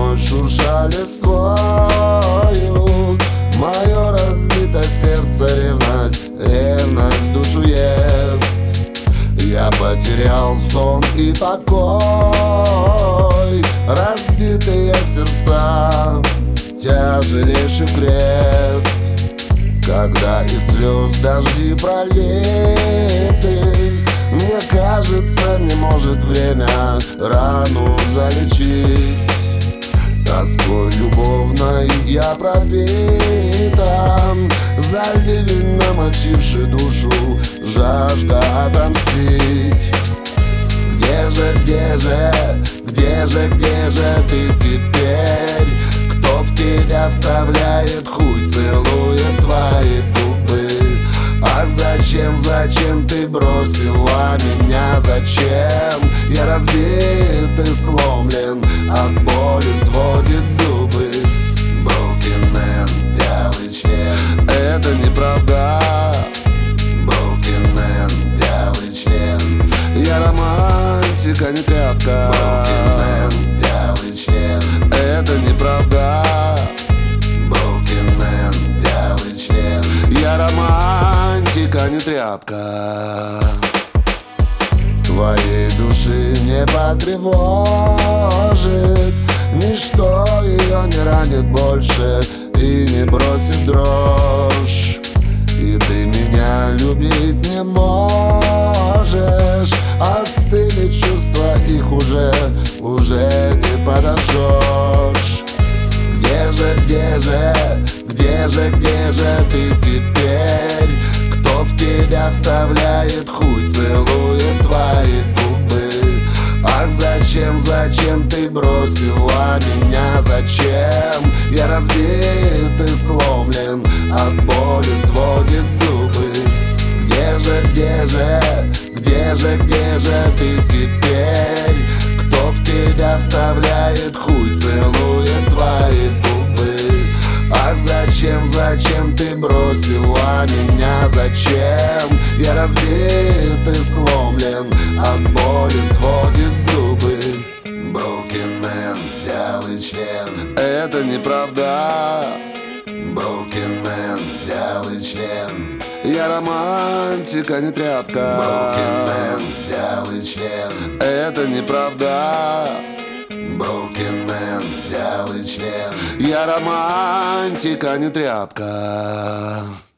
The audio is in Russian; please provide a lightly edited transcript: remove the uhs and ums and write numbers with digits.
вновь шурша листвою. Мое разбито сердце ревность душу ест. Я потерял сон и покой. Разбитые сердца, тяжелейший крест. Когда из слез дожди пролиты, мне кажется, не может время рану залечить. Тоской любовной я пропитан, за ливень намочивший душу, жажда отомстить. Где же ты теперь? Кто в тебя вставляет хуй, целует твои губы? Ах, зачем ты бросила меня, зачем? Я разбит и сломлен, от боли сводит зубы. Broken man, вялый член. Это неправда. Broken man, вялый член. Я романтик, а не тряпка. Broken man, вялый член. Это неправда. Broken man, вялый член. Я романтик, а не тряпка. Твоей души не потревожит ничто, ее не ранит больше и не бросит дрожь. И ты меня любить не можешь. Остыли чувства, их уже не подожжешь. Где же ты теперь? Кто в тебя вставляет хуй, целует твои губы? Ах, зачем ты бросила меня, зачем? Я разбит и сломлен, от боли сводит зубы. Где же ты теперь? Кто в тебя вставляет хуй, целует твои губы? Ах, зачем ты бросила меня, зачем? Я разбит и сломлен, от боли сводит зубы. Broken man, вялый член. Это неправда. Broken man, вялый член. Я романтик, а не тряпка. Broken man, вялый член. Это неправда. Broken man, вялый член. Я романтик, а не тряпка.